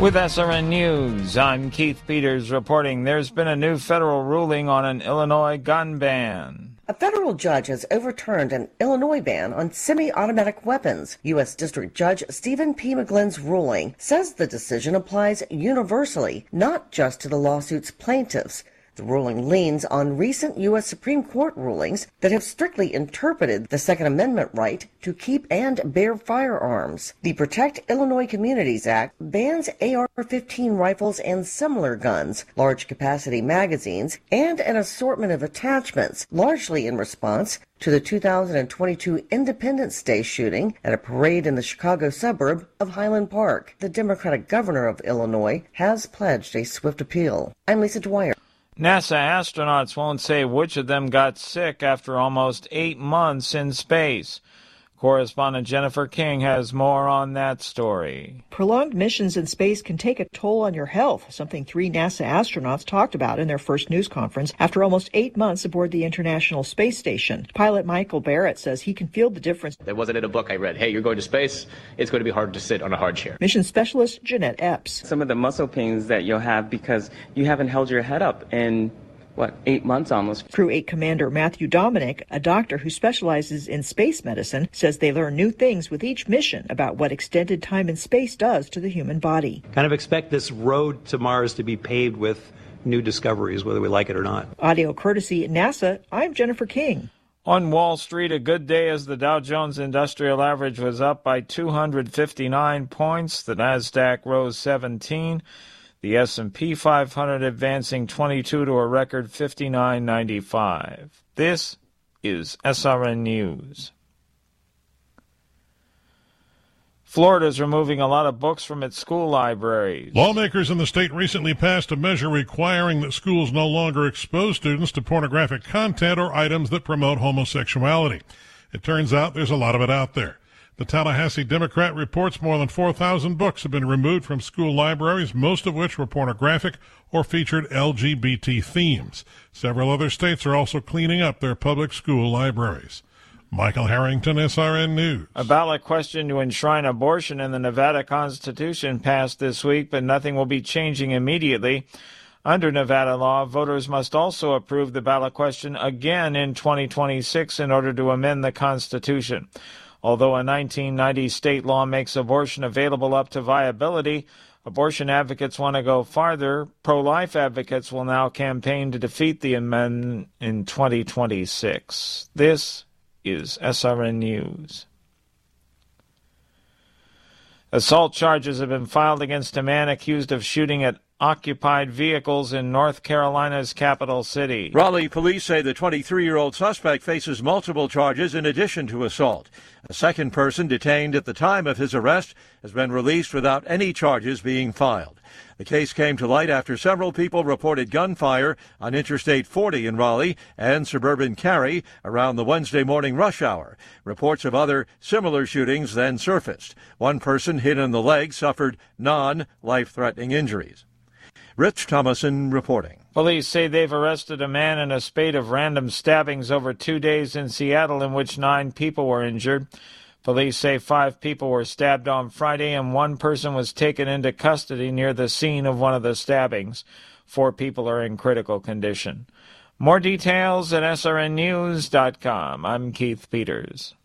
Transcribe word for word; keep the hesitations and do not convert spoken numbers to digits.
With S R N News, I'm Keith Peters reporting there's been a new federal ruling on an Illinois gun ban. A federal judge has overturned an Illinois ban on semi-automatic weapons. U S District Judge Stephen P. McGlynn's ruling says the decision applies universally, not just to the lawsuit's plaintiffs. The ruling leans on recent U S Supreme Court rulings that have strictly interpreted the Second Amendment right to keep and bear firearms. The Protect Illinois Communities Act bans A R fifteen rifles and similar guns, large-capacity magazines, and an assortment of attachments, largely in response to the two thousand twenty-two Independence Day shooting at a parade in the Chicago suburb of Highland Park. The Democratic governor of Illinois has pledged a swift appeal. I'm Lisa Dwyer. NASA astronauts won't say which of them got sick after almost eight months in space. Correspondent Jennifer King has more on that story. Prolonged missions in space can take a toll on your health, something three NASA astronauts talked about in their first news conference after almost eight months aboard the International Space Station. Pilot Michael Barrett says he can feel the difference. There wasn't in a book I read, hey, you're going to space, it's going to be hard to sit on a hard chair. Mission specialist Jeanette Epps. Some of the muscle pains that you'll have because you haven't held your head up in what, eight months almost. Crew eight Commander Matthew Dominic, a doctor who specializes in space medicine, says they learn new things with each mission about what extended time in space does to the human body. Kind of expect this road to Mars to be paved with new discoveries, whether we like it or not. Audio courtesy NASA, I'm Jennifer King. On Wall Street, a good day as the Dow Jones Industrial Average was up by two hundred fifty-nine points. The Nasdaq rose seventeen. The S and P five hundred advancing twenty-two to a record fifty-nine ninety-five. This is S R N News. Florida's removing a lot of books from its school libraries. Lawmakers in the state recently passed a measure requiring that schools no longer expose students to pornographic content or items that promote homosexuality. It turns out there's a lot of it out there. The Tallahassee Democrat reports more than four thousand books have been removed from school libraries, most of which were pornographic or featured L G B T themes. Several other states are also cleaning up their public school libraries. Michael Harrington, S R N News. A ballot question to enshrine abortion in the Nevada Constitution passed this week, but nothing will be changing immediately. Under Nevada law, voters must also approve the ballot question again in twenty twenty-six in order to amend the Constitution. Although a nineteen ninety state law makes abortion available up to viability, abortion advocates want to go farther. Pro-life advocates will now campaign to defeat the amendment in twenty twenty-six. This is S R N News. Assault charges have been filed against a man accused of shooting at occupied vehicles in North Carolina's capital city. Raleigh police say the twenty-three-year-old suspect faces multiple charges in addition to assault. A second person detained at the time of his arrest has been released without any charges being filed. The case came to light after several people reported gunfire on Interstate forty in Raleigh and suburban Cary around the Wednesday morning rush hour. Reports of other similar shootings then surfaced. One person hit in the leg suffered non-life-threatening injuries. Rich Thomason reporting. Police say they've arrested a man in a spate of random stabbings over two days in Seattle in which nine people were injured. Police say five people were stabbed on Friday and one person was taken into custody near the scene of one of the stabbings. Four people are in critical condition. More details at S R N news dot com. I'm Keith Peters.